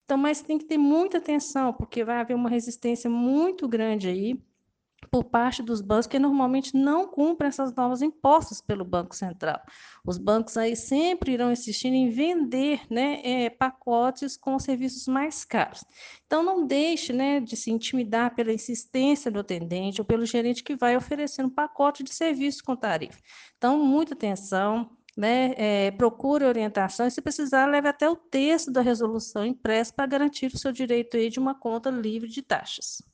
Então, mas tem que ter muita atenção, porque vai haver uma resistência muito grande aí por parte dos bancos, que normalmente não cumprem essas normas impostas pelo Banco Central. Os bancos aí sempre irão insistir em vender, né, pacotes com serviços mais caros. Então, não deixe, né, de se intimidar pela insistência do atendente ou pelo gerente que vai oferecer um pacote de serviço com tarifa. Então, muita atenção, né, procure orientação e, se precisar, leve até o texto da resolução impressa para garantir o seu direito aí de uma conta livre de taxas.